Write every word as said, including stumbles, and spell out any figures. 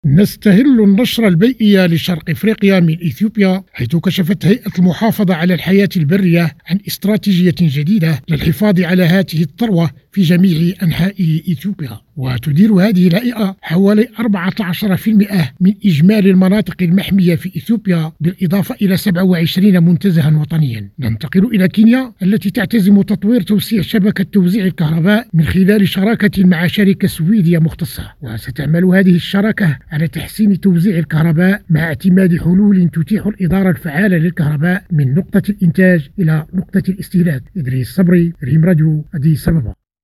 نستهل النشرة البيئية لشرق إفريقيا من إثيوبيا، حيث كشفت هيئة المحافظة على الحياة البرية عن استراتيجية جديدة للحفاظ على هذه الثروة في جميع أنحاء إثيوبيا. وتدير هذه الهيئة حوالي أربعة عشر بالمئة من إجمالي المناطق المحمية في إثيوبيا، بالإضافة إلى سبعة وعشرين منتزها وطنيا. ننتقل إلى كينيا التي تعتزم تطوير توسيع شبكة توزيع الكهرباء من خلال شراكة مع شركة سويدية مختصة، وستعمل هذه الشراكة على تحسين توزيع الكهرباء مع اعتماد حلول تتيح الإدارة الفعالة للكهرباء من نقطة الإنتاج إلى نقطة الاستهلاك. إدريس صبري، ريم راديو، أديس أبابا.